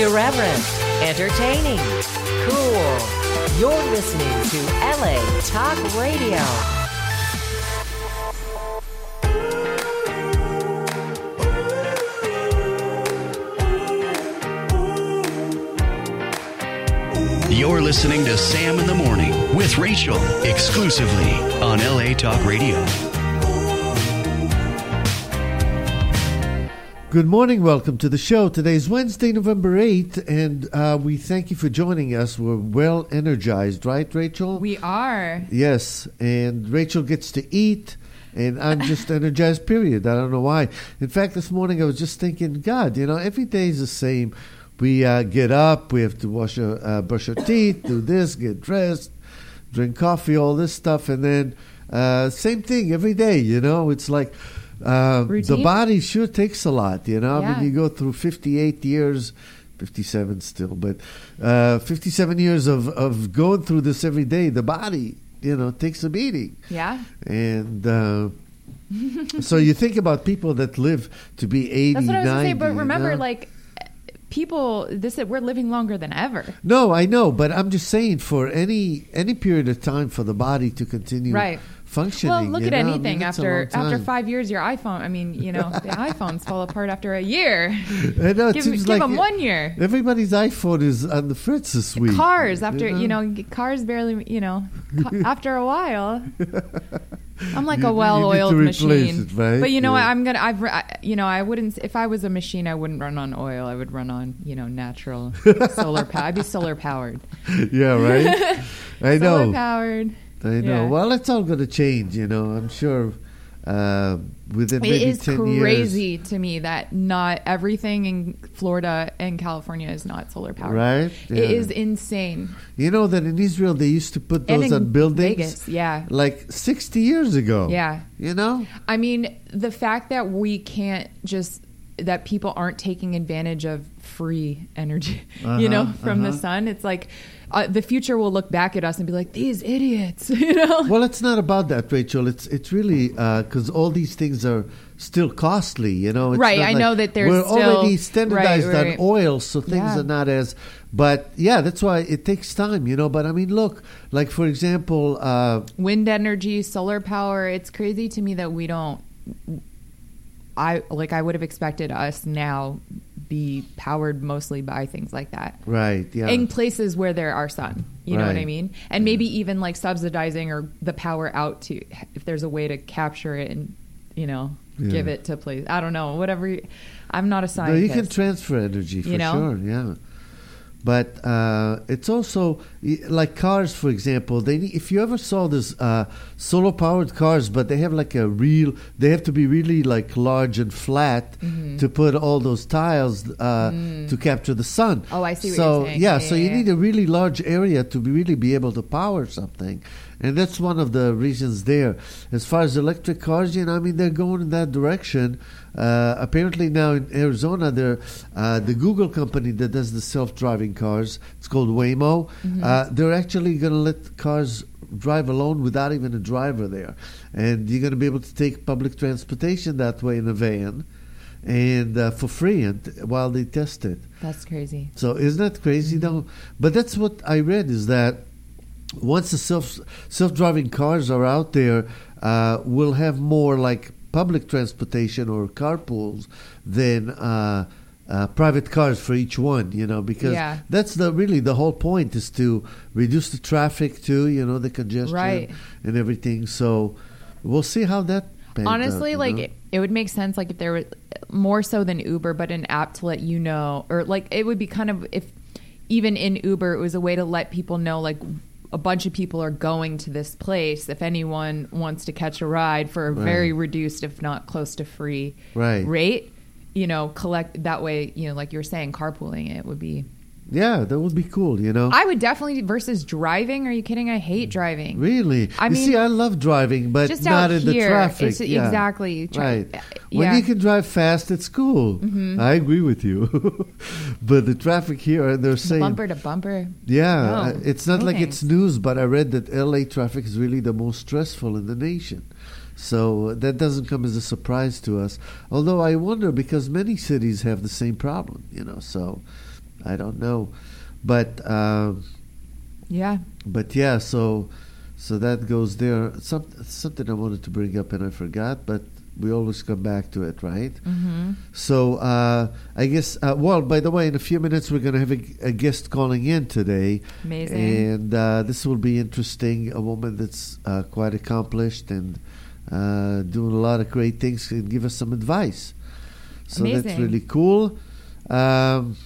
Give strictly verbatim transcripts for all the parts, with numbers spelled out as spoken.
Irreverent, entertaining, cool. You're listening to L A Talk Radio. You're listening to Sam in the Morning with Rachel, exclusively on L A Talk Radio. Good morning. Welcome to the show. Today's Wednesday, November eighth, and uh, we thank you for joining us. We're well energized, right, Rachel? We are. Yes, and Rachel gets to eat, and I'm just energized, period. I don't know why. In fact, this morning I was just thinking, God, you know, every day is the same. We uh, get up, we have to wash our, uh, brush our teeth, do this, get dressed, drink coffee, all this stuff, and then uh, same thing every day, you know. It's like uh, the body sure takes a lot, you know. Yeah. I mean, you go through fifty-eight years, fifty-seven still, but uh, fifty-seven years of, of going through this every day. The body, you know, takes a beating. Yeah. And uh, so you think about people that live to be eighty, That's what I was going to say, ninety, but remember, you know? like, people, this we're living longer than ever. No, I know, but I'm just saying for any any period of time for the body to continue Right. functioning. Well, look you at know? anything I mean, that's a after long time. after five years. Your iPhone, I mean, you know, the iPhones fall apart after a year. I know, it give seems give like them one year. Everybody's iPhone is on the fritz this week. Cars after you you know, know, cars barely, you know, ca- after a while. I'm like You- a you well-oiled need to replace machine, it, right? but you know Yeah. what? I'm gonna. I've, I, you know, I wouldn't. If I was a machine, I wouldn't run on oil. I would run on, you know, natural solar power. I'd be solar powered. Yeah, right. I know. Solar powered. I know. Yeah. Well, it's all going to change. You know, I'm sure uh, within It maybe is ten years. crazy to me that not everything in Florida and California is not solar powered. Right? Yeah. It is insane. You know that in Israel they used to put And those in on buildings Vegas, yeah. like sixty years ago. Yeah. You know? I mean, the fact that we can't just, that people aren't taking advantage of free energy, Uh-huh, you know, from uh-huh. the sun. It's like uh, the future will look back at us and be like, these idiots, you know? Well, it's not about that, Rachel. It's it's really because all these things are still costly, you know. It's Right, not I like- know that there's we're still- already standardized right, right. on oil, so things Yeah. are not as. But yeah, that's why it takes time, you know. But I mean, look, like for example, uh, Wind energy, solar power. It's crazy to me that we don't. I like. I would have expected us now be powered mostly by things like that. right? Yeah, In places where there are sun, you know what I Right. mean? And maybe even like subsidizing or the power out to, if there's a way to capture it and, you know, Yeah. give it to place. I don't know, whatever. You, I'm not a no, scientist. you can transfer energy for You know? sure. Yeah. But uh, it's also y- like cars, for example. They need, if you ever saw this uh, solar powered cars, but they have like a real. They have to be really like large and flat Mm-hmm. to put all those tiles uh, to capture the sun. Oh, I see what so, you're saying. Yeah, Yeah, so yeah, you yeah. need a really large area to be, really be able to power something, and that's one of the reasons there. As far as electric cars, you know, I mean, they're going in that direction. Uh, apparently now in Arizona, they're, uh, the Google company that does the self-driving cars, it's called Waymo, Mm-hmm. uh, they're actually going to let cars drive alone without even a driver there. And you're going to be able to take public transportation that way in a van and uh, for free and while they test it. That's crazy. So isn't that crazy Mm-hmm. though? But that's what I read is that once the self self-driving cars are out there, uh, we'll have more like public transportation or carpools than uh, uh, private cars for each one. You know, because Yeah. that's the really the whole point is to reduce the traffic too. You know, the congestion Right. and everything. So we'll see how that. pans Honestly, out, you like know? it, it would make sense, like if there was more so than Uber, but an app to let you know, or like it would be kind of if even in Uber, it was a way to let people know, like a bunch of people are going to this place. If anyone wants to catch a ride for a Right. very reduced, if not close to free Right. rate, you know, collect that way. You know, like you were saying, carpooling it would be. Yeah, that would be cool. You know. I would definitely versus driving. Are you kidding? I hate driving. Really? I you mean, see, I love driving, but just not out in the here, traffic. it's- yeah. exactly. Tra- right. uh, When yeah. you can drive fast, it's cool. Mhm. I agree with you. But the traffic here, and they're saying, Bumper to bumper. yeah, No, uh, it's not no like thanks. it's news, but I read that L A traffic is really the most stressful in the nation. So that doesn't come as a surprise to us. Although I wonder because many cities have the same problem, you know. So I don't know, but um, Yeah. but yeah, so so that goes there. Some, something I wanted to bring up and I forgot, but we always come back to it, right? Mm-hmm. So uh, I guess, uh, well, by the way, in a few minutes we're going to have a, a guest calling in today. Amazing. And uh, this will be interesting. A woman that's uh, quite accomplished and uh, doing a lot of great things and give us some advice. So that's Amazing. really cool. Um,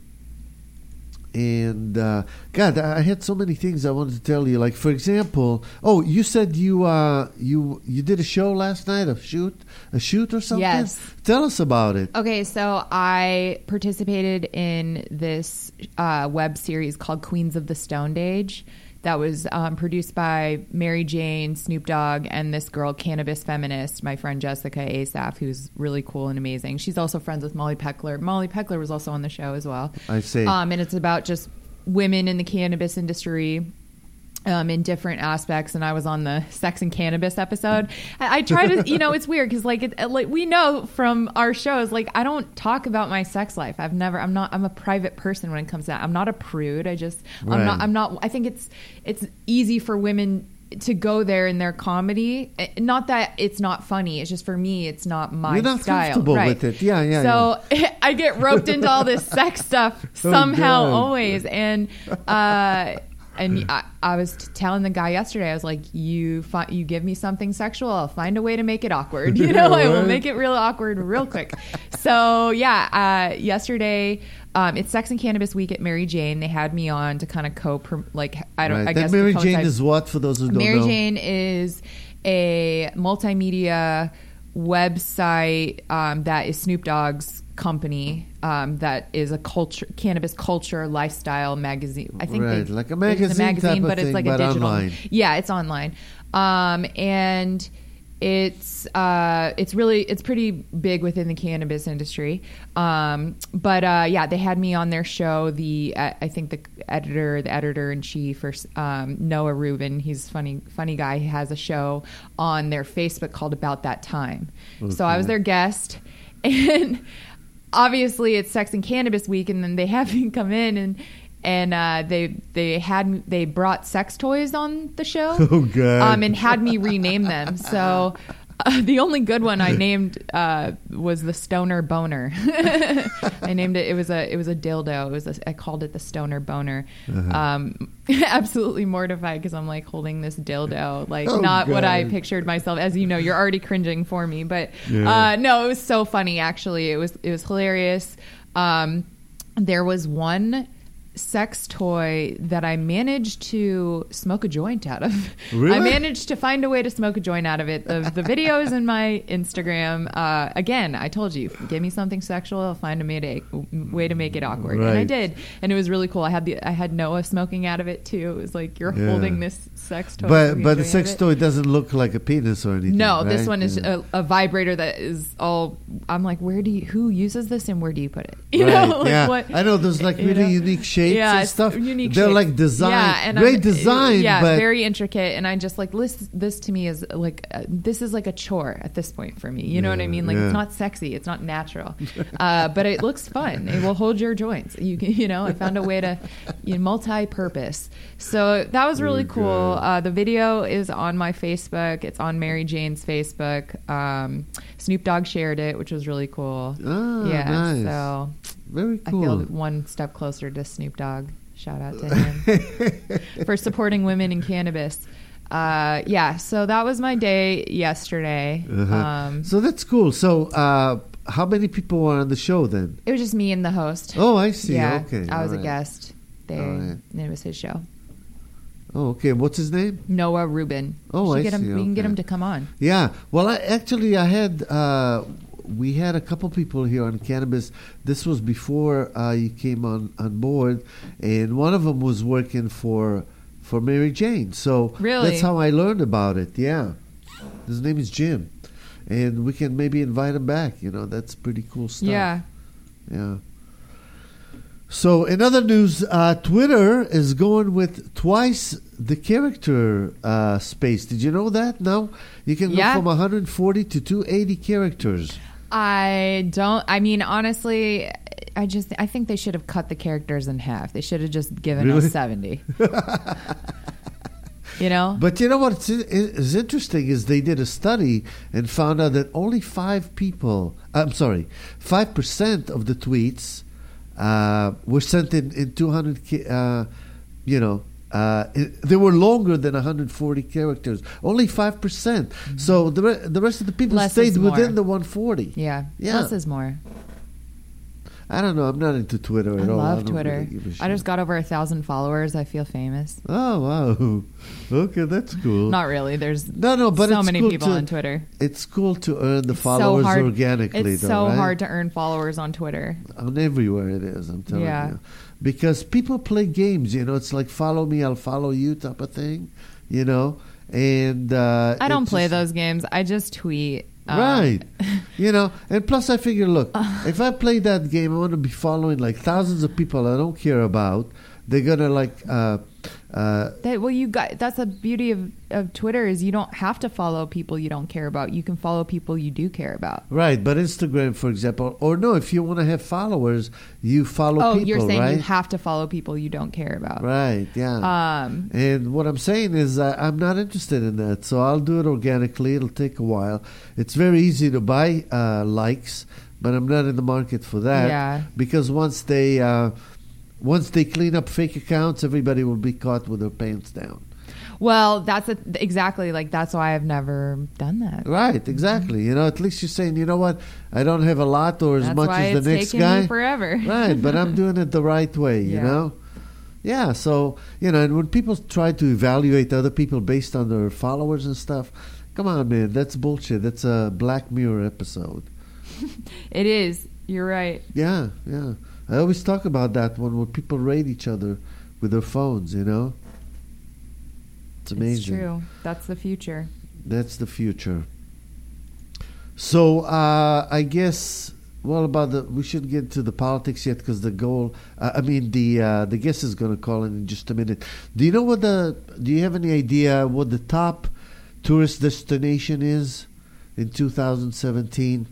and uh, God, I had so many things I wanted to tell you. Like, for example, oh, you said you uh, you you did a show last night, a shoot, a shoot or something. Yes. Tell us about it. Okay, so I participated in this uh, web series called Queens of the Stoned Age that was um, produced by Mary Jane, Snoop Dogg, and this girl, Cannabis Feminist, my friend Jessica Asaf, who's really cool and amazing. She's also friends with Molly Peckler. Molly Peckler was also on the show as well. I see. Um, and it's about just women in the cannabis industry. Um, in different aspects, and I was on the sex and cannabis episode. I, I try to, you know, it's weird because like, it, like we know from our shows, like I don't talk about my sex life. I've never, I'm not, I'm a private person when it comes to that. I'm not a prude. I just, Right. I'm not, I'm not. I think it's, it's easy for women to go there in their comedy. Not that it's not funny. It's just for me, it's not my You're not style. comfortable Right. with it. Yeah, yeah. So yeah. I get roped into all this sex stuff somehow, God. always, and. uh And I, I was t- telling the guy yesterday, I was like, you fi- you give me something sexual, I'll find a way to make it awkward. You know, I will Right. make it real awkward real quick. So, yeah, uh, yesterday, um, it's Sex and Cannabis Week at Mary Jane. They had me on to kind of co like, I don't, Right. I That guess. Mary coincide- Jane is what, for those who don't Mary know? Jane is a multimedia website um, that is Snoop Dogg's company um, that is a culture, cannabis culture lifestyle magazine. I think Right, they, like a it's magazine type of but it's thing, like but a digital. online. Yeah, it's online, um, and it's uh, it's really it's pretty big within the cannabis industry. Um, but uh, yeah, they had me on their show. The uh, I think the editor, the editor in chief, or um, Noah Rubin. He's a funny funny guy. He has a show on their Facebook called About That Time. So I was their guest, and obviously it's Sex and Cannabis Week, and then they have me come in and and uh, they they had they brought sex toys on the show. Oh, God. Um, and had me rename them. So uh, the only good one I named uh, was the Stoner Boner. I named it. It was a it was a dildo. It was a, I called it the Stoner Boner. Uh-huh. Um, absolutely mortified because I'm like holding this dildo, like Oh, not what I God. pictured myself. As you know, you're already cringing for me, but Yeah. uh, no, it was so funny. Actually, it was it was hilarious. Um, there was one sex toy that I managed to smoke a joint out of. Really? I managed to find a way to smoke a joint out of it. The, the video is in my Instagram. Uh, again, I told you, give me something sexual, I'll find a way to, way to make it awkward. And I Right. did. And it was really cool. I had the I had Noah smoking out of it too. It was like, you're Yeah. holding this sex toy. But smoking but a the joint sex out of it. toy doesn't look like a penis or anything. No, this right? one is Yeah. a, a vibrator that is all. I'm like, where do you? Who uses this and where do you put it? You Right, know, like yeah. what? I know there's like you really know? unique shapes Yeah, and it's stuff. unique They're shapes. like design, Yeah, and great I'm- design, Yeah, but very intricate. And I just like this. This to me is like uh, this is like a chore at this point for me. You know what I Yeah, mean? Like yeah. it's not sexy. It's not natural, uh, but it looks fun. It will hold your joints. You can, you know. I found a way to you know, multi-purpose. So that was really Oh, cool. God. Uh, the video is on my Facebook. It's on Mary Jane's Facebook. Um, Snoop Dogg shared it, which was really cool. Ah, yeah, nice. so very I feel cool. one step closer to Snoop Dogg. Shout out to him for supporting women in cannabis. Uh, yeah, so that was my day yesterday. Uh-huh. Um, So that's cool. So uh, how many people were on the show then? it was just me and the host. Oh, I see. yeah, Okay, I was all a right. guest there, All right. and it was his show. Oh, okay. What's his name? Noah Rubin. Oh, We should I get him, see. We can get Okay. him to come on. Yeah. Well, I, actually, I had uh, we had a couple people here on cannabis. This was before uh, you came on, on board, and one of them was working for for Mary Jane. So Really? that's how I learned about it. Yeah. His name is Jim, and we can maybe invite him back. You know, that's pretty cool stuff. Yeah. Yeah. So, in other news, uh, Twitter is going with twice the character uh, space. Did you know that? No? You can Yeah. go from one hundred forty to two hundred eighty characters. I don't. I mean, honestly, I just I think they should have cut the characters in half. They should have just given Really? us seventy. You know? But you know what's is interesting is they did a study and found out that only five people, I'm sorry, five percent of the tweets uh, were sent in, in two hundred, ki- uh, you know, uh, it, they were longer than one hundred forty characters. Only five percent. Mm-hmm. So the, re- the rest of the people Less stayed is more. within the one hundred forty. Yeah. Yeah. Less is more. I don't know. I'm not into Twitter I at all. love I don't Twitter. really give a shit. I just got over a thousand followers. I feel famous. Oh, wow. Okay, that's cool. Not really. There's No, no, but so it's many cool people to, on Twitter. It's cool to earn the It's followers so hard. organically, It's though, so right? hard to earn followers on Twitter. On everywhere it is, I'm telling Yeah. you. Because people play games, you know, it's like follow me, I'll follow you type of thing, you know, and... Uh, I don't it play just- those games. I just tweet. Um, Right. You know, and plus I figure, look, if I play that game, I want to be following like thousands of people I don't care about. They're going to like... Uh, uh, That, well, you got that's the beauty of, of Twitter is you don't have to follow people you don't care about. You can follow people you do care about. right, but Instagram, for example, or no, if you want to have followers, you follow Oh, people, you're saying right? you have to follow people you don't care about. Right, yeah. Um, And what I'm saying is uh, I'm not interested in that. So I'll do it organically. It'll take a while. It's very easy to buy uh, likes, but I'm not in the market for that. Yeah. Because once they uh, once they clean up fake accounts, everybody will be caught with their pants down. well, that's a, exactly like that's why I've never done that. Right, exactly. You know, at least you're saying, you know what, I don't have a lot or as That's much why as it's the next taken guy. me forever. Right, but I'm doing it the right way, you Yeah. know? Yeah, so, you know, and when people try to evaluate other people based on their followers and stuff, come on, man, that's bullshit. That's a Black Mirror episode. It is. You're right. Yeah, yeah. I always talk about that one when people rate each other with their phones, you know? It's amazing. It's true. That's the future. That's the future. So uh, I guess, well, about the we shouldn't get into the politics yet because the goal. Uh, I mean, the uh, the guest is going to call in in just a minute. Do you know what the? Do you have any idea what the top tourist destination is in two thousand seventeen?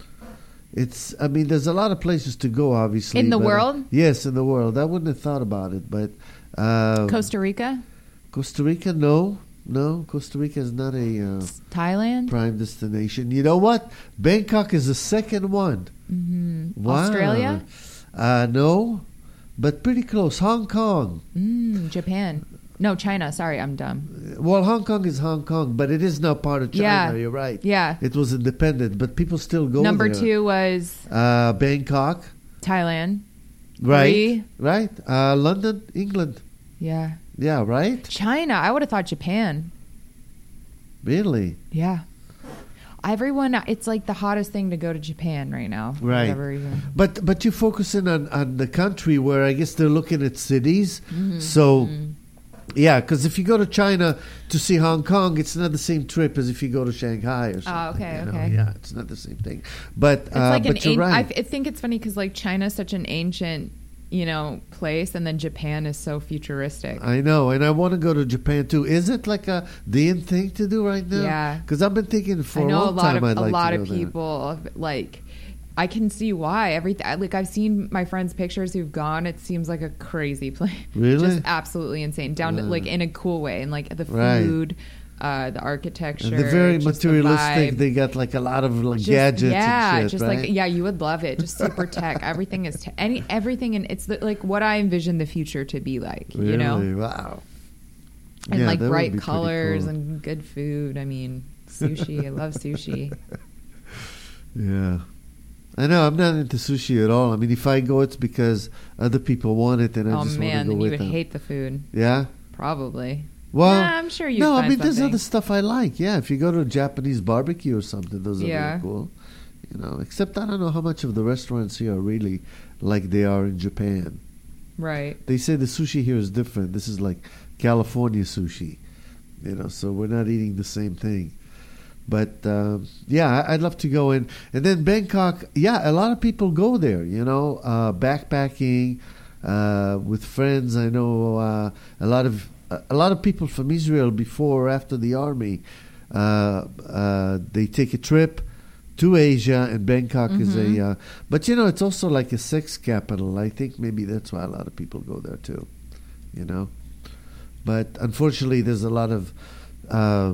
It's. I mean, there's a lot of places to go, obviously. In the but, uh, world? yes, in the world. I wouldn't have thought about it, but uh, Costa Rica, Costa Rica, no, no. Costa Rica is not a. Uh, Thailand, prime destination. You know what? Bangkok is the second one. mm-hmm. Wow. Australia, Uh, no, but pretty close. Hong Kong. mm, Japan. No, China. Sorry, I'm dumb. Well, Hong Kong is Hong Kong, but it is now part of China. Yeah. You're right. Yeah. It was independent, but people still go Number there. two was Uh, Bangkok. Thailand. Right. Three. Right. Uh, London, England. Yeah. Yeah, right? China. I would have thought Japan. Really? Yeah. Everyone, it's like the hottest thing to go to Japan right now. For Right. whatever reason. But but you're focusing on, on the country where I guess they're looking at cities. Mm-hmm. So, yeah, because if you go to China to see Hong Kong, it's not the same trip as if you go to Shanghai or something. Oh, okay, you know? okay. Yeah, it's not the same thing. But, It's uh, like an but you're an- I, right. f- I think it's funny because like China's such an ancient, you know, place, and then Japan is so futuristic. I know, and I want to go to Japan too. Is it like a the in thing to do right now? Yeah. Because I've been thinking for I know a a long lot time of I'd a like lot to go of there. people like. I can see why everything. Like I've seen my friends' pictures who've gone. It seems like a crazy place. Really? Just absolutely insane. Down to Yeah. like in a cool way, and like the Right. food, uh, the architecture. And they're very just the materialistic. vibe. They got like a lot of like, Just- gadgets yeah, and shit, just right? like yeah, you would love it. Just super tech. Everything is te- any everything, and it's the, like what I envision the future to be like. Really? You know, Wow. and Yeah, like that would bright be pretty colors cool. and good food. I mean, sushi. I love sushi. Yeah. I know, I'm not into sushi at all. I mean, if I go, it's because other people want it and I Oh just man, want to then go you with would them. hate the food. Yeah? Probably. Well, Nah, I'm sure you'd no, I find mean, there's something. other stuff I like. Yeah, if you go to a Japanese barbecue or something, those are Yeah. very cool. You know, except I don't know how much of the restaurants here are really like they are in Japan. Right. They say the sushi here is different. This is like California sushi. You know, so we're not eating the same thing. But um, yeah, I- I'd love to go in. And then Bangkok, yeah, a lot of people go there, you know, uh, backpacking uh, with friends. I know uh, a lot of a a lot of people from Israel before or after the army, uh, uh, they take a trip to Asia, and Bangkok is Mm-hmm. a. Uh, but you know, it's also like a sex capital. I think maybe that's why a lot of people go there too. You know, but unfortunately, there's a lot of. Uh,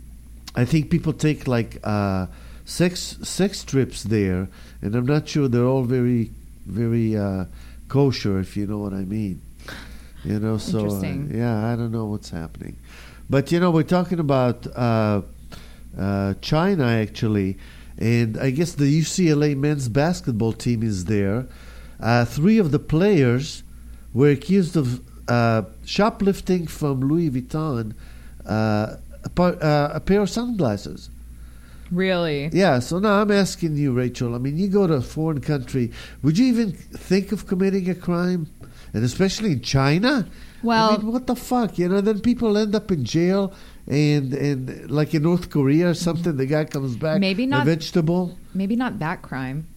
I think people take like uh, sex sex trips there, and I'm not sure they're all very very uh, kosher, if you know what I mean. You know, so uh, Interesting. yeah, I don't know what's happening, but you know, we're talking about uh, uh, China actually, and I guess the U C L A men's basketball team is there. Uh, three of the players were accused of uh, shoplifting from Louis Vuitton. Uh, A, par- uh, a pair of sunglasses. Really? Yeah, so now I'm asking you, Rachel. I mean, you go to a foreign country. Would you even think of committing a crime? And especially in China? Well- I mean, what the fuck? You know, then people end up in jail and, and like in North Korea or something, the guy comes back Maybe a not- vegetable. Maybe not that crime.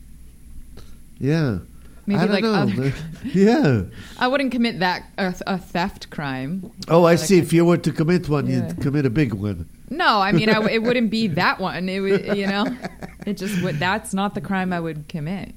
Yeah. Maybe I don't like know. other. Yeah. I wouldn't commit that a, a theft crime. Oh, I Like see. I- If you were to commit one, Yeah. you'd commit a big one. No, I mean, I w it wouldn't be that one. It would, you know, it just would. That's not the crime I would commit.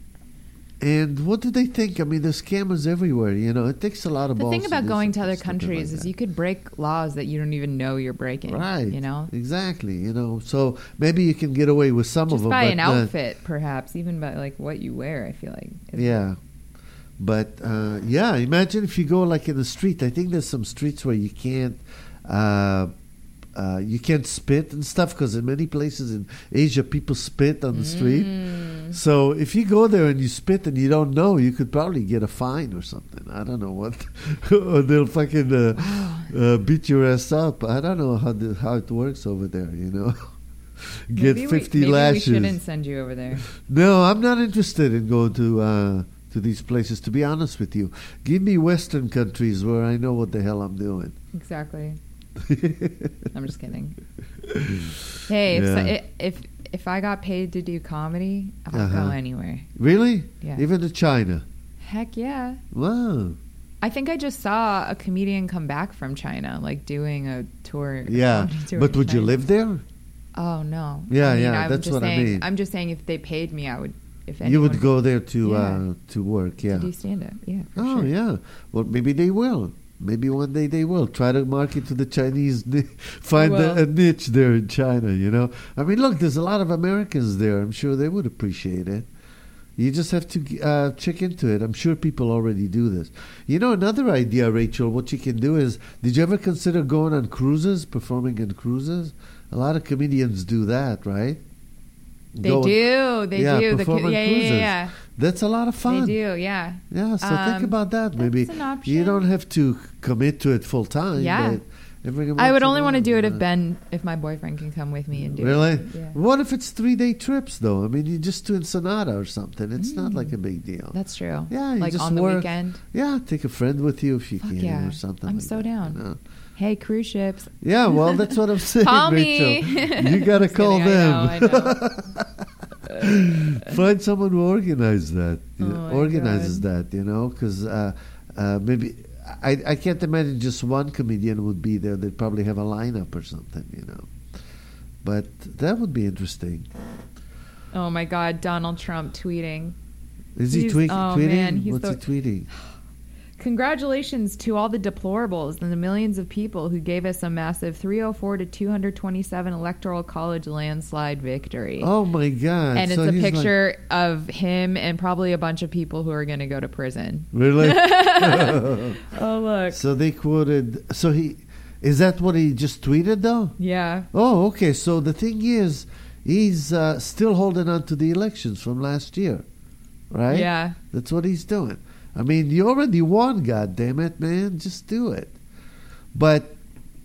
And what do they think? I mean, there's scammers everywhere. You know, it takes a lot of The balls thing about do going to something other stupid countries like is that. you could break laws that you don't even know you're breaking. Right. You know, Exactly. You know, so maybe you can get away with some of just them. by but, an uh, outfit, perhaps, even by like what you wear. I feel like. is- yeah. But uh, yeah, imagine if you go like in the street. I think there's some streets where you can't. Uh, uh, you can't spit and stuff because in many places in Asia people spit on the street. Mm. So if you go there and you spit and you don't know, you could probably get a fine or something. I don't know what, or they'll fucking uh, uh, beat your ass up. I don't know how the, how it works over there. You know, get Maybe fifty we, maybe lashes. we shouldn't send you over there. No, I'm not interested in going to uh, to these places. To be honest with you, give me Western countries where I know what the hell I'm doing. Exactly. I'm just kidding. Hey, if, Yeah. so, if if I got paid to do comedy, I'll Uh-huh. go anywhere. Really? Yeah. Even to China? Heck yeah. Wow. I think I just saw a comedian come back from China, like doing a tour. a Yeah. comedy tour But in would you China. live there? Oh no. Yeah, I mean, yeah, I'm that's just what I saying, mean. I'm just saying, if they paid me, I would. If You would anyone- go there to Yeah. uh, to work, yeah. to do stand up. Yeah. for Oh, sure. yeah. Well, maybe they will. Maybe one day they will try to market to the Chinese, ni- find will. a, a niche there in China. You know, I mean, look, there's a lot of Americans there. I'm sure they would appreciate it. You just have to uh, check into it. I'm sure people already do this. You know, another idea, Rachel, what you can do is, did you ever consider going on cruises, performing on cruises? A lot of comedians do that, right? They Go- do. They yeah, do. The, perform co- on yeah, yeah, cruises. yeah, yeah. That's a lot of fun. They do. Yeah. Yeah, so think Um, about that. Maybe that's an option. you don't have to commit to it full time. Yeah. but every I once would in a only want to while, do it uh, if Ben, if my boyfriend can come with me and do Really? it. Yeah. What if it's three day trips though? I mean, you just do Ensenada or something. It's not Mm. like a big deal. That's true. Yeah, you like just on the work. weekend. Yeah, take a friend with you if you Fuck can yeah. or something. I'm like so that, down. you know? Hey, cruise ships. Yeah, well, that's what I'm saying, Call Rachel. me. You gotta Just call kidding, them. I know, I know. Find someone who organizes that. You know, Oh, my organizes God. that, you know, because uh, uh, maybe I, I can't imagine just one comedian would be there. They'd probably have a lineup or something, you know. But that would be interesting. Oh my God, Donald Trump tweeting. Is he He's- tweak, oh, tweeting? man, he's What's the- he tweeting? Congratulations to all the deplorables and the millions of people who gave us a massive three oh four to two hundred twenty-seven electoral college landslide victory. Oh my God! and it's So a he's like- picture of him and probably a bunch of people who are going to go to prison. really? Oh, look. So they quoted. So he is that what he just tweeted though? Yeah. Oh, okay. So the thing is, he's uh, still holding on to the elections from last year, right? Yeah. That's what he's doing. I mean, you already won, God damn it, man. Just do it. But,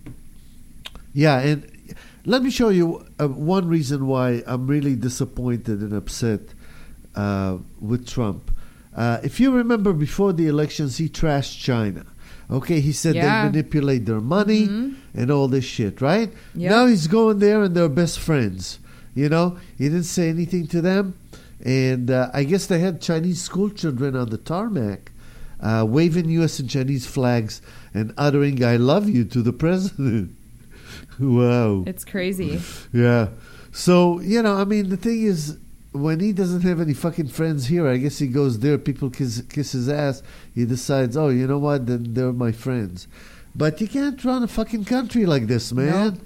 yeah, and let me show you uh, one reason why I'm really disappointed and upset uh, with Trump. Uh, if you remember before the elections, he trashed China. Okay, he said Yeah. they manipulate their money Mhm. and all this shit, right? Yep. Now he's going there and they're best friends. You know, he didn't say anything to them. And uh, I guess they had Chinese school children on the tarmac uh, waving U S and Chinese flags and uttering "I love you" to the president. Wow. It's crazy. Yeah. So, you know, I mean, the thing is, when he doesn't have any fucking friends here, I guess he goes there, people kiss, kiss his ass, he decides, oh, you know what, then they're my friends. But you can't run a fucking country like this, man.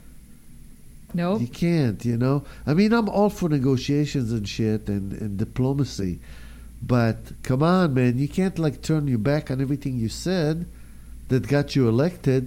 Nope. You can't, you know. I mean, I'm all for negotiations and shit and, and diplomacy. But come on, man, you can't like turn your back on everything you said that got you elected.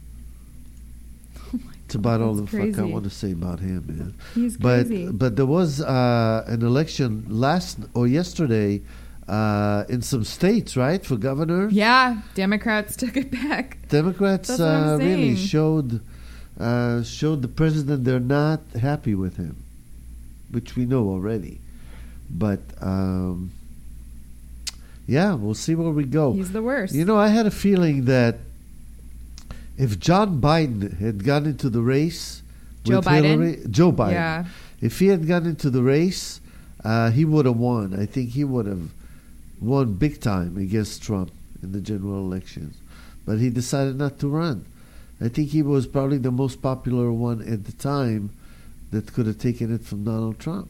Oh my It's about all the That's fuck I crazy. want to say about him, man. He's But crazy. but there was uh, an election last or yesterday uh, in some states, right, for governor. Yeah, Democrats took it back. Democrats That's what I'm uh, really saying. showed uh, showed the president they're not happy with him, which we know already. But um, yeah, we'll see where we go. He's the worst. You know, I had a feeling that if John Biden had gone into the race Joe with Biden? Hillary, Joe Biden, Yeah. if he had gone into the race, uh, he would have won. I think he would have won big time against Trump in the general elections. But he decided not to run. I think he was probably the most popular one at the time that could have taken it from Donald Trump.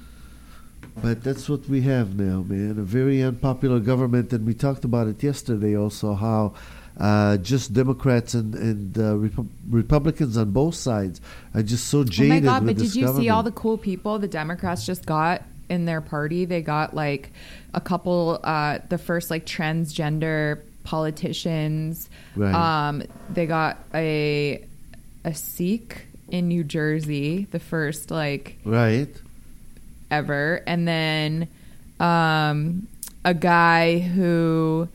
But that's what we have now, man. A very unpopular government, and we talked about it yesterday also, how uh, just Democrats and, and uh, Repu- Republicans on both sides are just so Oh jaded my God, with but this did you see all the government. cool people the Democrats just got in their party? They got like a couple, uh, the first like transgender politicians. Right. Um, they got a a Sikh in New Jersey, the first like Right. ever, and then um, a guy who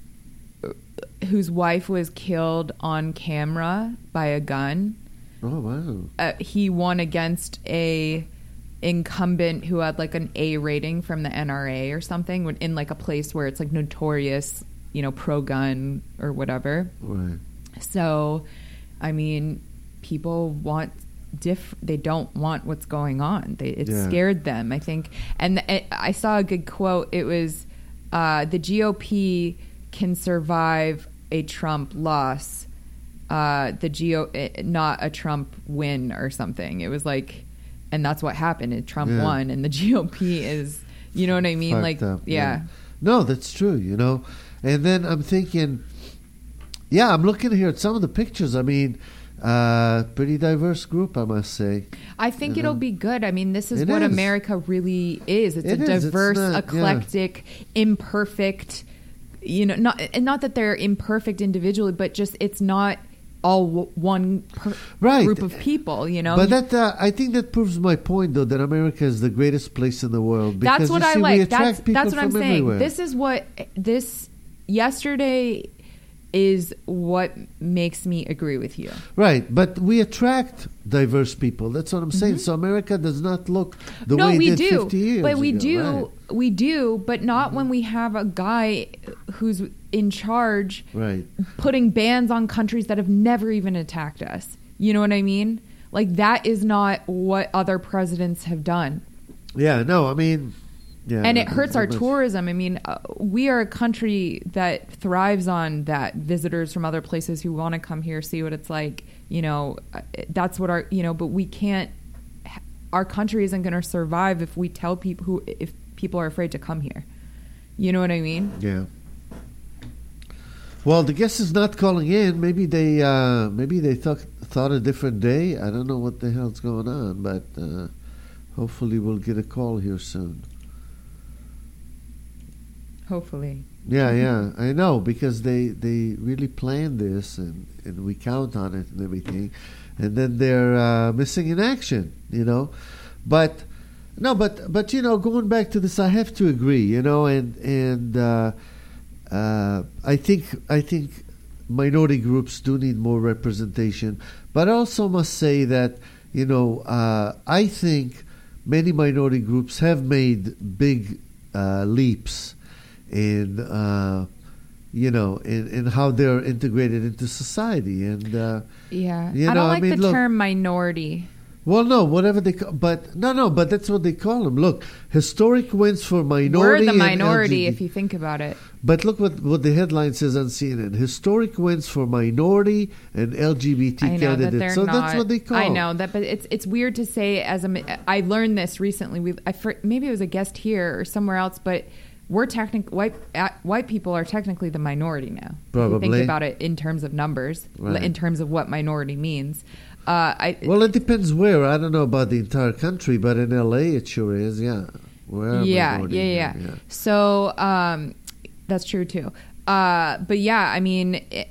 whose wife was killed on camera by a gun. Oh, wow. Uh, he won against a incumbent who had like an A rating from the N R A or something, when- in like a place where it's like notorious, you know, pro-gun or whatever. Right. So, I mean, people want diff. They don't want what's going on. They, it Yeah. scared them, I think. And it, I saw a good quote. It was, uh, "The G O P can survive a Trump loss. Uh, the G O, eh, not a Trump win or something." It was like, and that's what happened. And Trump Yeah. won, and the G O P is, you know what I mean? Fucked like, up, yeah. No, that's true, you know. And then I'm thinking, yeah, I'm looking here at some of the pictures. I mean, uh, pretty diverse group, I must say. I think You it'll know? be good. I mean, this is It what is. America really is. It's It a is. It's diverse, not- yeah. eclectic, imperfect, you know, not and not that they're imperfect individually, but just it's not all w- one per- Right. group of people, you know. But that uh, I think that proves my point, though, that America is the greatest place in the world. Because that's what you I see, we like. attract That's people that's what I'm from saying. everywhere. This is what this yesterday is what makes me agree with you. Right, but we attract diverse people. That's what I'm saying. So America does not look the Mm-hmm. no, way we it did do, fifty years but we ago, do, right. we do, but not when we have a guy who's in charge, Right. putting bans on countries that have never even attacked us. You know what I mean? Like that is not what other presidents have done. Yeah, no, I mean, yeah. And it hurts our much- tourism. I mean, uh, we are a country that thrives on that. Visitors from other places who want to come here, see what it's like. You know, uh, that's what our, you know, but we can't, our country isn't going to survive if we tell people who, if people are afraid to come here. You know what I mean? Yeah. Well, the guest is not calling in. Maybe they, uh, maybe they thought thought a different day. I don't know what the hell's going on, but uh, hopefully we'll get a call here soon. Hopefully. Yeah, yeah, I know, because they, they really planned this, and, and we count on it and everything, and then they're uh, missing in action, you know. But no, but but you know, going back to this, I have to agree, you know, and and uh, uh, I think I think minority groups do need more representation, but I also must say that, you know, uh, I think many minority groups have made big uh, leaps in uh, you know in, in how they're integrated into society, and uh, Yeah. You I know, don't I like mean, the look- term minority. Well, no, whatever they call, but no, no, but that's what they call them. Look, historic wins for We're minority. the and minority, L G B T. if you think about it. But look what, what the headline says on C N N: historic wins for minority and L G B T I know candidates. that they're so not. that's what they call. I know that, but it's it's weird to say. As a, I learned this recently. We, I for, maybe it was a guest here or somewhere else, but we're technic white uh, white people are technically the minority now. Probably. If you think about it in terms of numbers, Right. in terms of what minority means. Uh, I, Well, it depends where. I don't know about the entire country, but in L A it sure is. Yeah. We're a yeah, minority yeah, here, yeah, So um, that's true too. Uh, but yeah, I mean, it,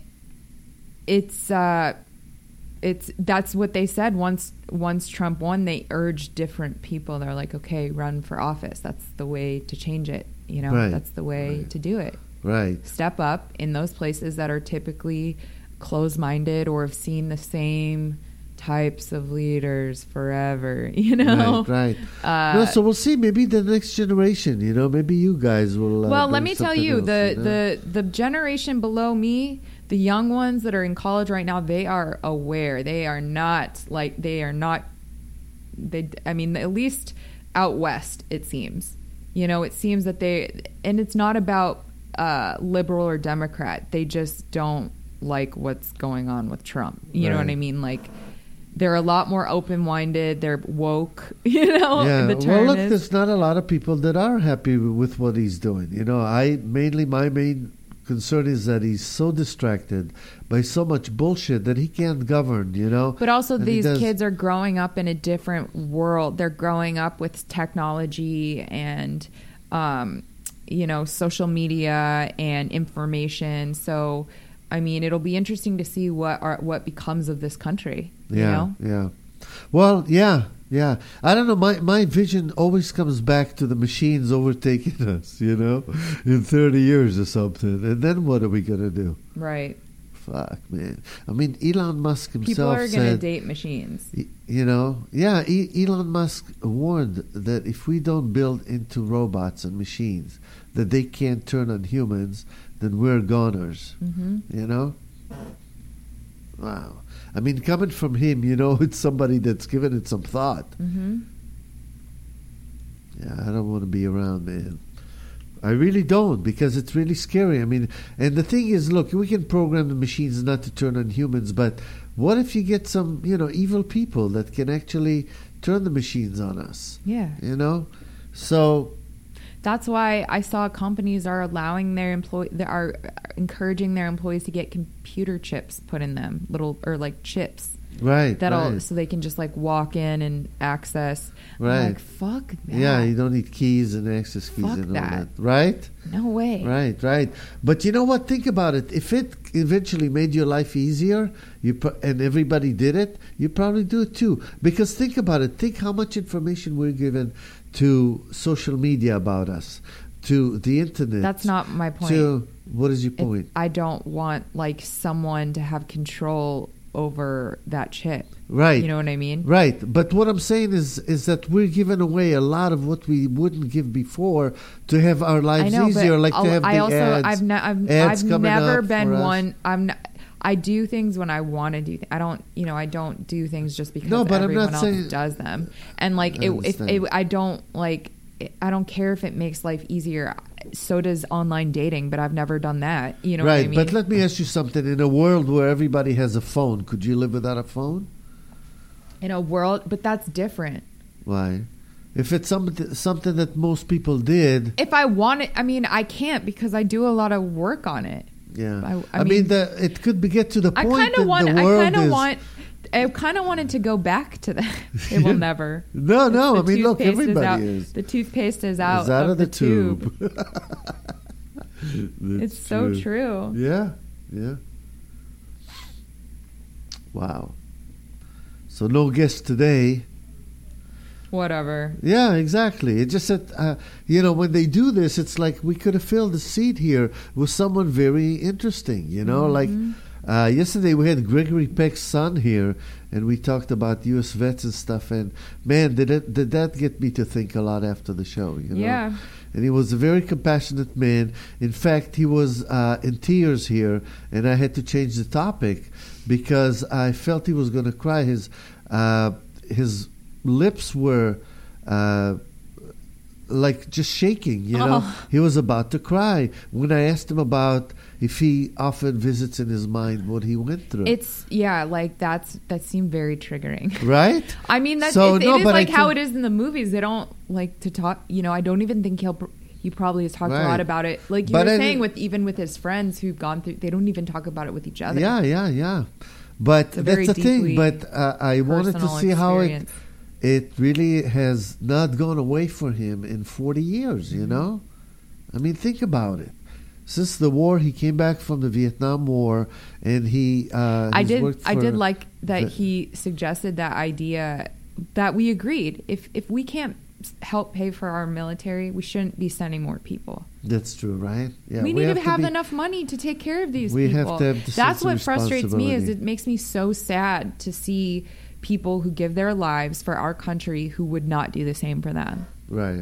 it's uh, it's that's what they said once once Trump won. They urged different people. They're like, okay, run for office. That's the way to change it. You know, Right, that's the way right. to do it. Right. Step up in those places that are typically closed-minded or have seen the same types of leaders forever. You know, Right, right. Uh, no, so we'll see. Maybe the next generation, you know, maybe you guys will. Uh, Well, let bring me tell something you, else, the, you know? the the generation below me, the young ones that are in college right now, they are aware. They are not like they are not. They, I mean, at least out west, it seems. You know, it seems that they, and it's not about uh, liberal or Democrat. They just don't like what's going on with Trump. You know what Right. I mean? Like, they're a lot more open-minded. They're woke. You know, Yeah. the Well, term look, is. there's not a lot of people that are happy with what he's doing. You know, I mainly my main concern is that he's so distracted by so much bullshit that he can't govern. You know. But also, And he these does- kids are growing up in a different world. They're growing up with technology and, um, you know, social media and information. So, I mean, it'll be interesting to see what are, what becomes of this country. Yeah, You know? yeah. Well, yeah, yeah. I don't know. My my vision always comes back to the machines overtaking us. You know, in thirty years or something. And then what are we gonna do? Right. Fuck, man. I mean, Elon Musk himself People are going to said, date machines. y- you know, yeah. E- Elon Musk warned that if we don't build into robots and machines that they can't turn on humans, then we're goners. Hmm. You know. Wow. I mean, coming from him, you know, it's somebody that's given it some thought. Hmm. Yeah, I don't want to be around, man. I really don't, because it's really scary. I mean, and the thing is, look, we can program the machines not to turn on humans, but what if you get some, you know, evil people that can actually turn the machines on us? Yeah. You know? So, That's why I saw companies are allowing their employee, they are encouraging their employees to get computer chips put in them, little or like chips. right. That'll right. so they can just like walk in and access. I'm Right. like, fuck that. Yeah, you don't need keys and access keys Fuck and all that. that. Right? No way. Right, right. But you know what? Think about it. If it eventually made your life easier, you pro- and everybody did it, you probably do it too. Because think about it. Think how much information we're given to social media about us, to the internet. That's not my point. To what is your It- point? I don't want like someone to have control over that chip. Right. You know what I mean? Right. But what I'm saying is is that we're giving away a lot of what we wouldn't give before to have our I lives know, easier, but like I'll- to have I the also ads. I've ne- I've, ads I've coming never up been for us. one. I'm not, I do things when I want to do. Th- I don't, you know, I don't do things just because No, but I'm everyone not else saying- does them. And like, I it, if understand. it, I don't like, I don't care if it makes life easier. So does online dating, but I've never done that. You know right. what I mean? But let me ask you something. In a world where everybody has a phone, could you live without a phone? In a world, but that's different. Why? If it's something something that most people did, If I want it, I mean, I can't because I do a lot of work on it. yeah. I- I, I mean, mean, the, it could be get to the I point kind that of want. the I world kind of is. want. I kind of wanted to go back to that. It will never. No, no. The I mean, look, toothpaste everybody out, is. The toothpaste is out, It's out of, of the, the tube. tube. It's so true. Yeah, yeah. Wow. So no guest today. Whatever. Yeah, exactly. It just that, uh, you know, when they do this, it's like we could have filled the seat here with someone very interesting, you know? Mm-hmm. Like uh, yesterday we had Gregory Peck's son here, and we talked about U S vets and stuff, and man, did, it, did that get me to think a lot after the show, you know? Yeah. And he was a very compassionate man. In fact, he was uh, in tears here, and I had to change the topic because I felt he was going to cry. His... Uh, his lips were uh, like just shaking, you know. Oh. He was about to cry when I asked him about if he often visits in his mind what he went through. It's yeah, like that's that seemed very triggering. Right? I mean, that's So, it's, no, it is but I like how think- it is in the movies. They don't like to talk. You know, I don't even think he'll. pr- He probably has talked a Right. lot about it. Like you But were I saying, didn't- with even with his friends who've gone through, they don't even talk about it with each other. Yeah, yeah, yeah. But a very that's the thing. deeply But uh, I wanted to personal see how it experience. it really has not gone away for him in forty years, you Mm-hmm. know? I mean, think about it. Since the war, he came back from the Vietnam War, and he uh, I he's did. worked I for did like that the- he suggested that idea that we agreed. If if we can't s- help pay for our military, we shouldn't be sending more people. That's true, right? Yeah, we need to have be- enough money to take care of these We have people. to have the That's sense of what frustrates me. Is responsibility. it makes me so sad to see people who give their lives for our country who would not do the same for them. Right.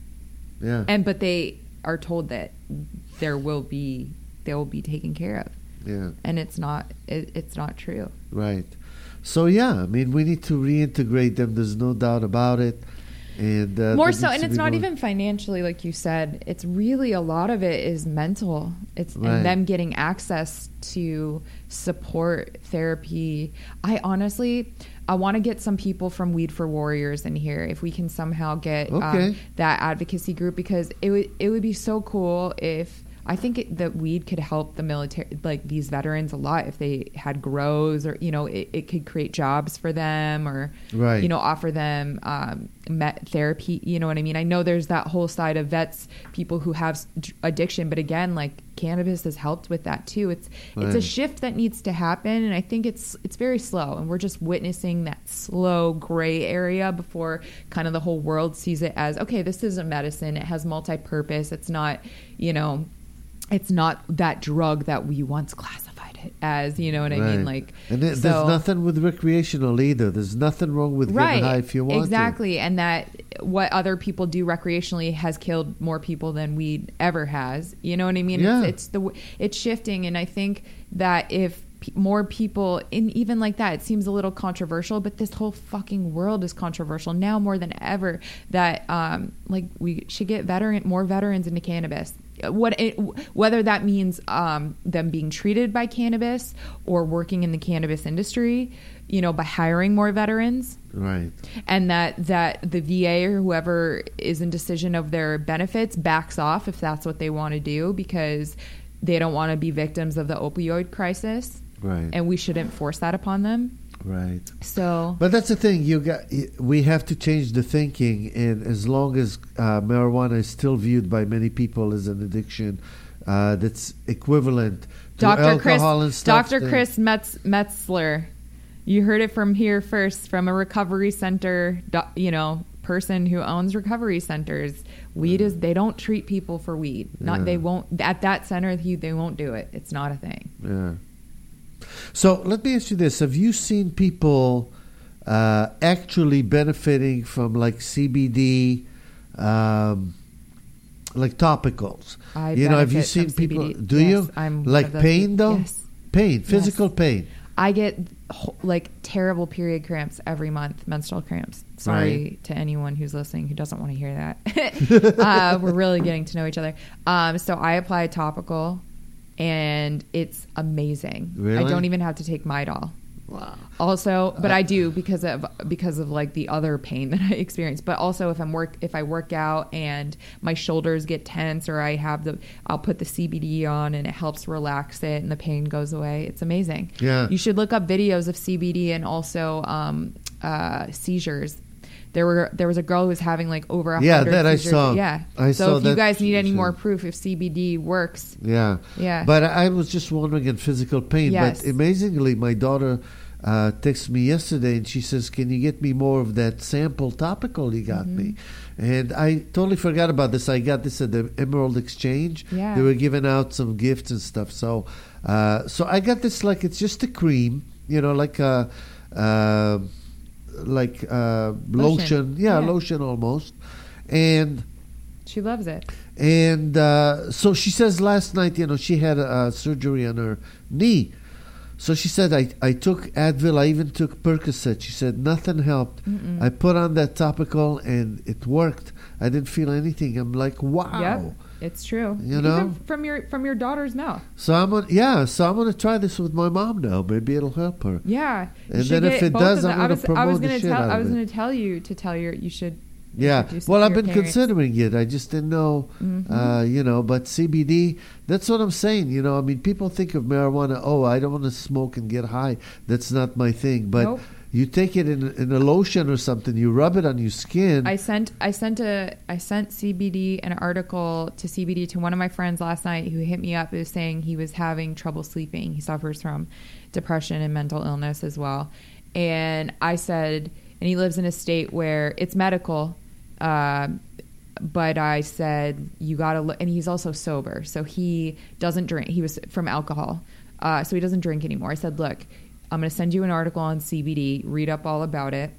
Yeah. And but they are told that there will be they will be taken care of, yeah. and it's not it, it's not true. Right. So yeah, I mean, we need to reintegrate them. There's no doubt about it. And uh, More there so, needs and to it's be not more- even financially, like you said. It's really a lot of it is mental. It's Right. and them getting access to support therapy. I honestly, I want to get some people from Weed for Warriors in here if we can somehow get Okay. um, that advocacy group, because it would it would be so cool if. I think it, that weed could help the military, like these veterans, a lot if they had grows, or you know, it, it could create jobs for them, or Right. you know, offer them um, met therapy. You know what I mean? I know there's that whole side of vets, people who have s- addiction, but again, like cannabis has helped with that too. It's it's a Right. shift that needs to happen, and I think it's it's very slow, and we're just witnessing that slow gray area before kind of the whole world sees it as okay, this is a medicine. It has multi-purpose. It's not, you know. It's not that drug that we once classified it as, you know what I mean? Right. Like, and there- so- there's nothing with recreational either. There's nothing wrong with getting high if you want exactly, and that what other people do recreationally has killed more people than weed ever has. You know what I mean? Yeah. It's, it's the it's shifting, and I think that if p- more people, in even like that, it seems a little controversial, but this whole fucking world is controversial now more than ever. That um, like we should get veteran more veterans into cannabis. What it, whether that means um, them being treated by cannabis or working in the cannabis industry, you know, by hiring more veterans, to. Right. and that that the V A or whoever is in decision of their benefits backs off if that's what they want to do, because they don't want to be victims of the opioid crisis, Right. and we shouldn't force that upon them. Right. So But that's the thing. You got. We have to change the thinking, and as long as uh, marijuana is still viewed by many people as an addiction, uh, that's equivalent to Doctor Chris, alcohol and stuff. Doctor then- Chris Metz, Metzler, you heard it from here first, from a recovery center, do- you know, person who owns recovery centers. Weed is they don't treat people for weed. Not Yeah. they won't at that center. He, they won't do it. It's not a thing. Yeah. So let me ask you this: have you seen people uh, actually benefiting from like C B D, um, like topicals? I you know, have you benefit seen from people? C B D. Do Yes, you I'm one like of those pain people. though? Yes. Pain, physical pain. I get ho- like terrible period cramps every month, menstrual cramps. Sorry Right. to anyone who's listening who doesn't want to hear that. uh, we're really getting to know each other. Um, so I apply a topical, and it's amazing. I Really? don't even have to take Midol. Wow. Also, but I do because of because of like the other pain that I experience. But also, if I'm work if I work out and my shoulders get tense, or I have the, I'll put the C B D on and it helps relax it, and the pain goes away. It's amazing. Yeah. You should look up videos of C B D and also um, uh, seizures. There were there was a girl who was having like over a Yeah, hundred that I seizures. saw. Yeah. I so saw if you that guys need any too. more proof if C B D works, Yeah. Yeah. But I was just wondering in physical pain. Yes. But amazingly, my daughter uh, texted me yesterday and she says, "Can you get me more of that sample topical you got me?" Mm-hmm. And I totally forgot about this. I got this at the Emerald Exchange. Yeah. They were giving out some gifts and stuff. So, uh, so I got this like it's just a cream, you know, like a. Uh, like uh, lotion. Lotion. Yeah, Yeah. lotion almost. And she loves it. and uh, so she says last night, you know, she had a, a surgery on her knee. So she said, I, I took Advil, I even took Percocet. She said, nothing helped. Mm-mm. I put on that topical and it worked. I didn't feel anything. I'm like, wow. Yep, it's true. You Even know? from your from your daughter's mouth. So I'm gonna, yeah, so I'm going to try this with my mom now. Maybe it'll help her. Yeah. you And should then if get it both does, of I'm them. I gonna was- I promote was the gonna shit tell out I of was it. going to tell you to tell your you should Yeah, introduce it well, to I've your been parents. considering it. I just didn't know, Mhm. uh, you know. But C B D, that's what I'm saying. You know, I mean, people think of marijuana. Oh, I don't want to smoke and get high. That's not my thing. But Nope. you take it in in a lotion or something. You rub it on your skin. I sent I sent a I sent C B D an article to C B D to one of my friends last night who hit me up. Who was saying he was having trouble sleeping. He suffers from depression and mental illness as well. And I said, and he lives in a state where it's medical. Uh, but I said, you got to look, and he's also sober. So he doesn't drink. He was from alcohol. Uh, so he doesn't drink anymore. I said, look, I'm going to send you an article on C B D, read up all about it.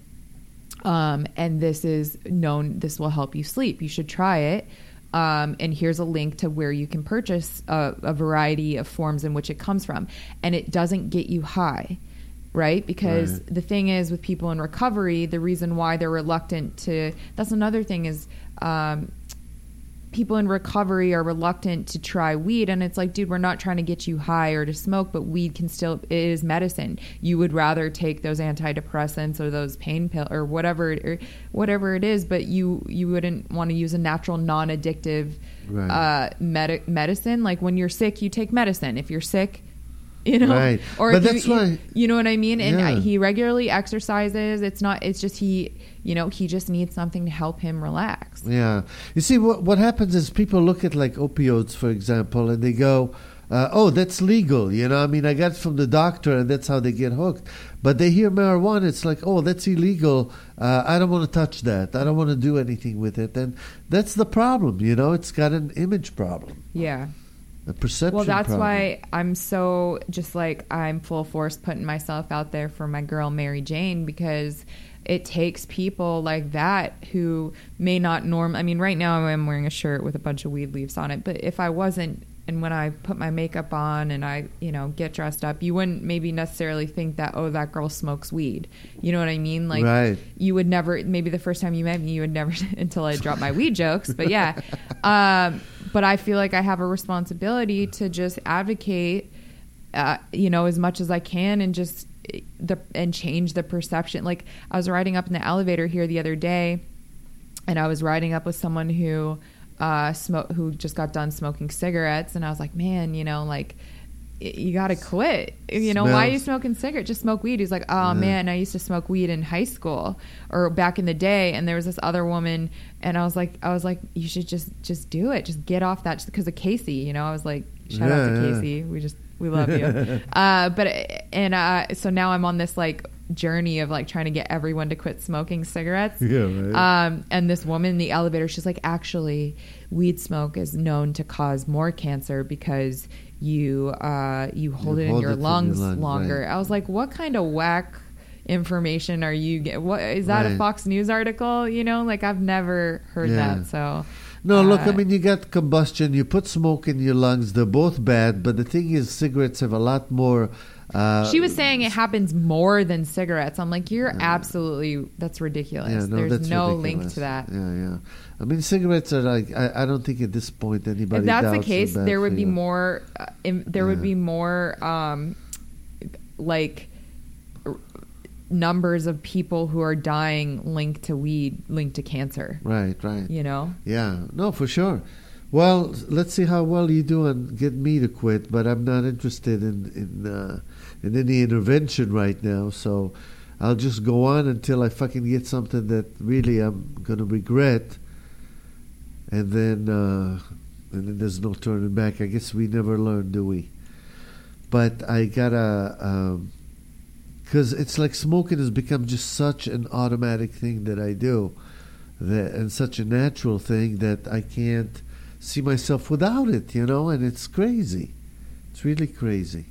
Um, and this is known, this will help you sleep. You should try it. Um, and here's a link to where you can purchase a, a variety of forms in which it comes from. And it doesn't get you high, right? Because Right. the thing is with people in recovery, the reason why they're reluctant to, that's another thing is, um, people in recovery are reluctant to try weed, and it's like, dude, we're not trying to get you high or to smoke, but weed can still, it is medicine. You would rather take those antidepressants or those pain pill or whatever or whatever it is, but you you wouldn't want to use a natural non-addictive Right. uh med- medicine. Like when you're sick, you take medicine. If you're sick, you know, Right. or But if that's you, why- you know what I mean. And Yeah. I, he regularly exercises. It's not. It's just he. You know, he just needs something to help him relax. Yeah. You see, what what happens is people look at like opioids, for example, and they go, uh, oh, that's legal. You know, I mean, I got it from the doctor, and that's how they get hooked. But they hear marijuana, it's like, oh, that's illegal. Uh, I don't want to touch that. I don't want to do anything with it. And that's the problem, you know. It's got an image problem, Yeah. a perception Well, that's problem. why I'm so just like I'm full force putting myself out there for my girl Mary Jane, because it takes people like that who may not norm. I mean, right now I'm wearing a shirt with a bunch of weed leaves on it, but if I wasn't, and when I put my makeup on and I, you know, get dressed up, you wouldn't maybe necessarily think that, oh, that girl smokes weed. You know what I mean? Like, Right. you would never, maybe the first time you met me, you would never, until I dropped my weed jokes, but yeah. Um, but I feel like I have a responsibility to just advocate, uh, you know, as much as I can, and just the and change the perception. Like I was riding up in the elevator here the other day, and I was riding up with someone who uh, smoke who just got done smoking cigarettes, and I was like, man, you know, like y- you got to quit. You know, why are you Smells. smoking cigarettes? Just smoke weed. He's like, oh Yeah. man, I used to smoke weed in high school or back in the day, and there was this other woman, and I was like, I was like, you should just just do it, just get off that, just because of Casey. You know, I was like, shout out to Yeah, yeah. Casey. We just we love you. uh, but and uh, so now I'm on this like journey of like trying to get everyone to quit smoking cigarettes. Yeah, right. Um, and this woman in the elevator, she's like, actually, weed smoke is known to cause more cancer because you uh, you hold You it in hold your it in your lungs, lungs, longer. right. I was like, what kind of whack information are you get? What is that? Right. A Fox News article? You know, like I've never heard Yeah. that. So. No, look, I uh, mean, you got combustion, you put smoke in your lungs, they're both bad, but the thing is, cigarettes have a lot more. Uh, She was saying it happens more than cigarettes. I'm like, you're absolutely, that's ridiculous. yeah, no, There's that's no ridiculous. link to that. Yeah, yeah. I mean, cigarettes are like, I, I don't think at this point anybody If that's the doubts they're case, bad there for would be you. more, uh, im- there would Yeah. be more, um, like, r- numbers of people who are dying linked to weed, linked to cancer. Right, right. You know? Yeah, no, for sure. Well, let's see how well you do and get me to quit, but I'm not interested in in uh, in any intervention right now, so I'll just go on until I fucking get something that really I'm gonna regret, and then uh, and then there's no turning back. I guess we never learn, do we? But I gotta, um 'cause it's like smoking has become just such an automatic thing that I do, that and such a natural thing that I can't see myself without it, you know, and it's crazy. It's really crazy.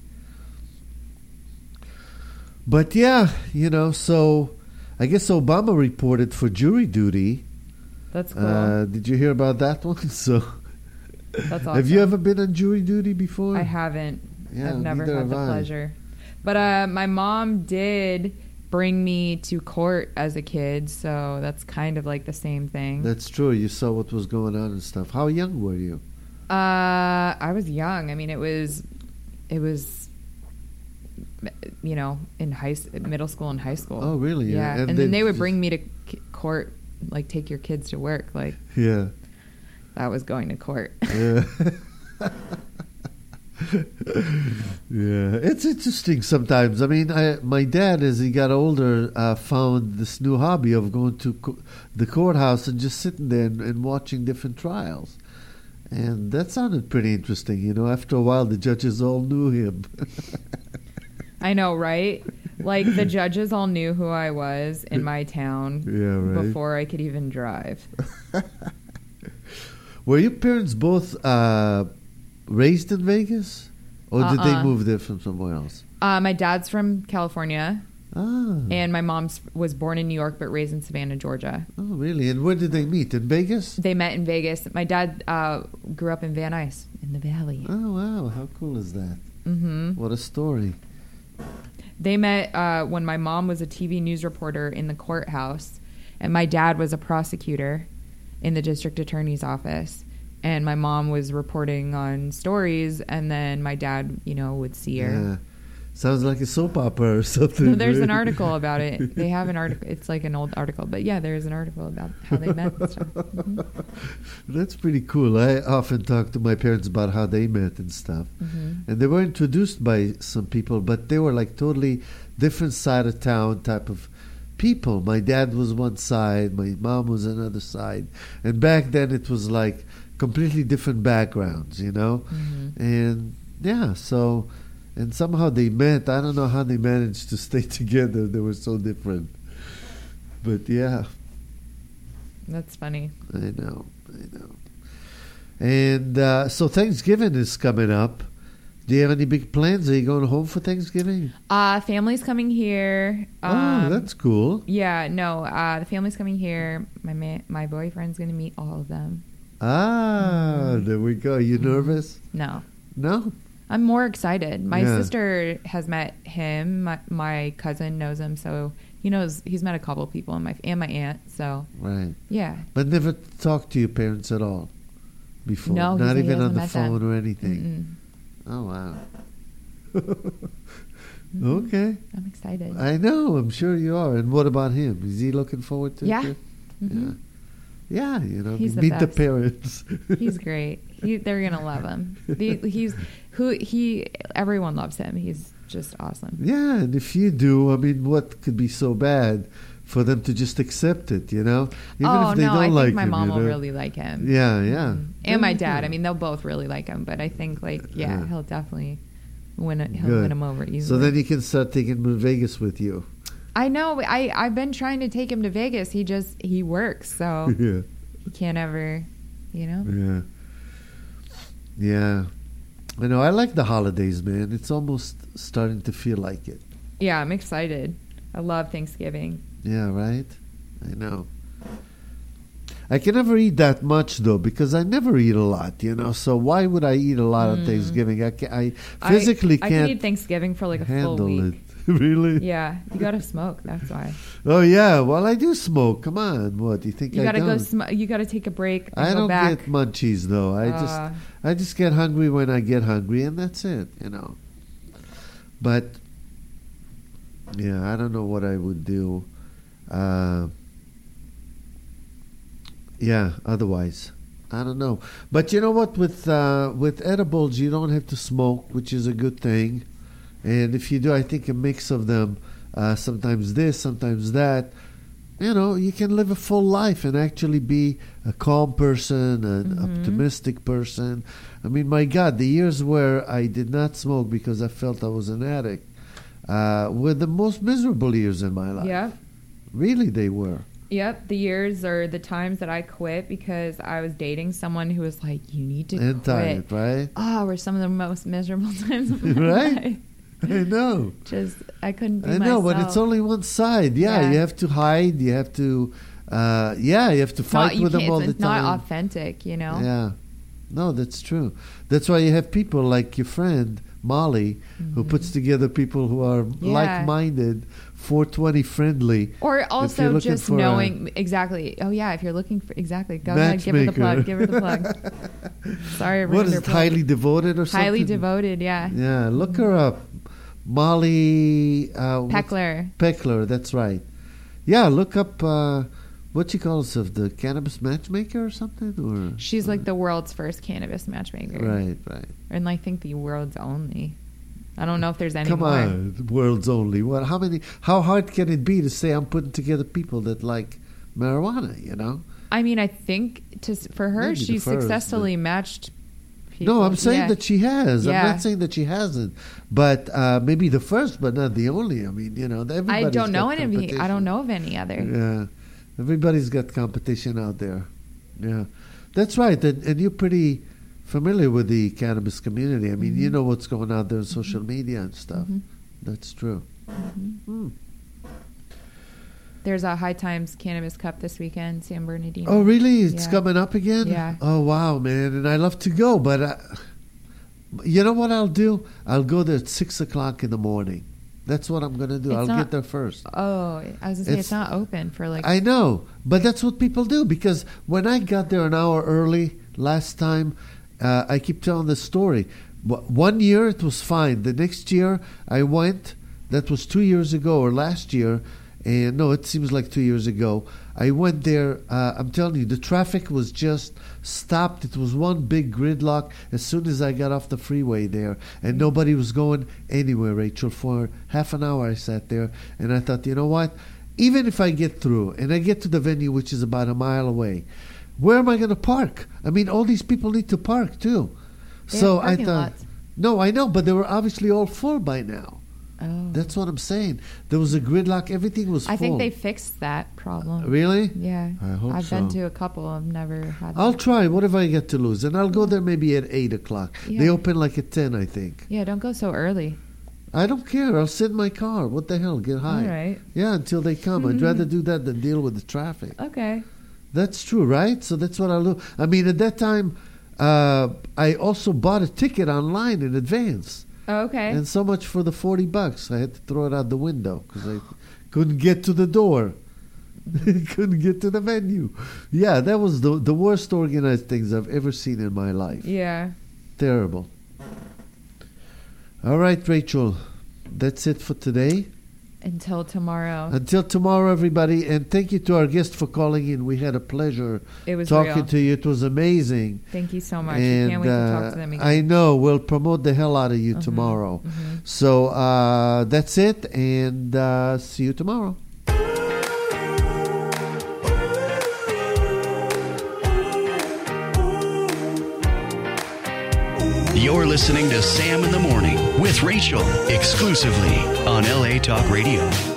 But yeah, you know, so I guess Obama reported for jury duty. That's cool. Uh, did you hear about that one? So, That's awesome. have you ever been on jury duty before? I haven't. Yeah, I've never neither had have the I. pleasure. But uh, my mom did bring me to court as a kid, so that's kind of like the same thing. That's true. You saw what was going on and stuff. How young were you? Uh, I was young. I mean, it was, it was, you know, in high, middle school and high school. Oh, really? Yeah. And And, they then they would just- bring me to c- court, like take your kids to work. Like Yeah. that was going to court. Yeah. Yeah, it's interesting sometimes. I mean, I, my dad, as he got older, uh, found this new hobby of going to co- the courthouse and just sitting there and, and watching different trials. And that sounded pretty interesting. You know, after a while, the judges all knew him. I know, right? Like the judges all knew who I was in my town Yeah, right. before I could even drive. Were your parents both uh, raised in Vegas? Or did they Uh-uh. move there from somewhere else? Uh, my dad's from California, Ah. and my mom was born in New York but raised in Savannah, Georgia. Oh, really? And where did they meet? In Vegas? They met in Vegas. My dad uh, grew up in Van Nuys in the Valley. Oh, wow. How cool is that? hmm What a story. They met uh, when my mom was a T V news reporter in the courthouse, and my dad was a prosecutor in the district attorney's office. And my mom was reporting on stories, and then my dad, you know, would see her. Yeah. Sounds like a soap opera or something. So there's an right? article about it. They have an article. It's like an old article, but yeah, there's an article about how they met and stuff. Mhm. That's pretty cool. I often talk to my parents about how they met and stuff. Mhm. And they were introduced by some people, but they were like totally different side of town type of people. My dad was one side, my mom was another side. And back then it was like completely different backgrounds, you know? Mhm. And yeah, so, and somehow they met. I don't know how they managed to stay together. They were so different. But yeah, That's funny. I know, I know. And uh, so Thanksgiving is coming up. Do you have any big plans? Are you going home for Thanksgiving? Uh, family's coming here. oh, Um, that's cool. Yeah, no, uh, the family's coming here. My ma- my boyfriend's going to meet all of them. Ah, there we go. You nervous? No. No? I'm more excited. My Yeah. sister has met him. My, my cousin knows him, so he knows he's met a couple of people, and my and my aunt. So Right. yeah, But never talked to your parents at all before? No, Not he- he even on hasn't the met them. phone or anything? Mm-mm. Oh, wow. Mhm. Okay. I'm excited. I know. I'm sure you are. And what about him? Is he looking forward to Yeah. it? Mhm. Yeah. Yeah, you know, He's the meet the best. parents. He's great. He, they're gonna love him. The, he's who he. Everyone loves him. He's just awesome. Yeah, and if you do, I mean, what could be so bad for them to just accept it, you know? Even oh if they no, don't I think like my him, mom you will know? really like him. Yeah, yeah. Mhm. And my Very dad. good. I mean, they'll both really like him. But I think like yeah, Yeah. he'll definitely win. It, he'll Good. win him over easily. So then you can start taking him to Vegas with you. I know. I I've been trying to take him to Vegas. He just he works, so Yeah, he can't ever, you know. yeah. Yeah. I know, I like the holidays, man. It's almost starting to feel like it. Yeah, I'm excited. I love Thanksgiving. Yeah, right? I know. I can never eat that much, though, because I never eat a lot, you know? So why would I eat a lot on Mm. Thanksgiving? I, can, I physically I, I can't can eat Thanksgiving for like a full handle week. it. Really? Yeah, you gotta smoke. That's why. Oh, yeah. Well, I do smoke. Come on. What? Do you think You I gotta don't? go. Sm- you gotta take a break. And I go don't back. get munchies, though. I Uh, just I just get hungry when I get hungry, and that's it, you know. But, yeah, I don't know what I would do. Uh, yeah, otherwise. I don't know. But you know what? With uh, with edibles, you don't have to smoke, which is a good thing. And if you do, I think a mix of them, uh, sometimes this, sometimes that, you know, you can live a full life and actually be a calm person, an Mhm. optimistic person. I mean, my God, the years where I did not smoke because I felt I was an addict uh, were the most miserable years in my life. Yep. Really, they were. Yep. The years or the times that I quit because I was dating someone who was like, "You need to And quit." tired, right? Oh, were some of the most miserable times of my Right? life. I know. Just I couldn't. Be I know, but myself. it's only one side. Yeah, Yeah. you have to hide. You have to, uh, yeah, you have to It's not- fight you with them can't- all the it's not time. authentic, you know. Yeah. No, that's true. That's why you have people like your friend Molly, mm-hmm. who puts together people who are yeah. like-minded, four twenty friendly. Or also just knowing exactly. Oh yeah, if you're looking for exactly, go ahead, give her the plug. Give her the plug. Sorry, I what is it, Highly Devoted or something? Highly Devoted, yeah. Yeah, look her up, Molly uh, Peckler. Peckler, that's right. Yeah, look up. Uh, What she calls herself, the cannabis matchmaker or something? Or she's like the world's first cannabis matchmaker. Right, right. And I think the world's only. I don't know if there's any Come more. on, the world's only. What? How many? How hard can it be to say I'm putting together people that like marijuana? You know. I mean, I think to for her, Maybe she the first, successfully but... matched. People. No, I'm saying yeah. that she has. Yeah. I'm not saying that she hasn't, but uh, maybe the first, but not the only. I mean, you know, everybody's I don't know got any. I don't know of any other. Yeah. Everybody's got competition out there. Yeah, that's right. And, and you're pretty familiar with the cannabis community. I mean, mm-hmm. you know what's going on there on social media and stuff. Mm-hmm. That's true. Mm-hmm. Mm. There's a High Times Cannabis Cup this weekend, San Bernardino. Oh, really? It's yeah. coming up again? Yeah. Oh, wow, man. And I love to go, but uh, you know what I'll do? I'll go there at six o'clock in the morning. That's what I'm going to do. It's I'll not, get there first. Oh, I was going to say, it's, it's not open for like... I know, but that's what people do, because when I got there an hour early last time, uh, I keep telling this story. One year it was fine. The next year I went, that was two years ago or last year, and no, it seems like two years ago. I went there, uh, I'm telling you, the traffic was just stopped. It was one big gridlock as soon as I got off the freeway there. And nobody was going anywhere, Rachel. For half an hour I sat there, and I thought, you know what? Even if I get through, and I get to the venue, which is about a mile away, where am I going to park? I mean, all these people need to park, too. They so have I thought, lots. No, I know, but they were obviously all full by now. Oh. That's what I'm saying. There was a gridlock. Everything was full. I think they fixed that problem. Really? Yeah. I hope I've so. been to a couple. I've never had I'll that. try. What if I get to lose? And I'll go there maybe at eight o'clock. Yeah. They open like at ten, I think. Yeah, don't go so early. I don't care. I'll sit in my car. What the hell? Get high. All right. Yeah, until they come. I'd rather do that than deal with the traffic. Okay. That's true, right? So that's what I'll do. I mean, at that time, uh, I also bought a ticket online in advance. Oh, okay. And so much for the forty bucks. I had to throw it out the window because I couldn't get to the door. Couldn't get to the venue. Yeah, that was the the worst organized things I've ever seen in my life. Yeah. Terrible. All right, Rachel. That's it for today. Until tomorrow. Until tomorrow, everybody. And thank you to our guest for calling in. We had a pleasure it was talking real. to you. It was amazing. Thank you so much. And, I can't wait uh, to talk to them again. I know. We'll promote the hell out of you mm-hmm. tomorrow. Mm-hmm. So uh, that's it. And uh, see you tomorrow. You're listening to Sam in the Morning with Rachel, exclusively on L A Talk Radio.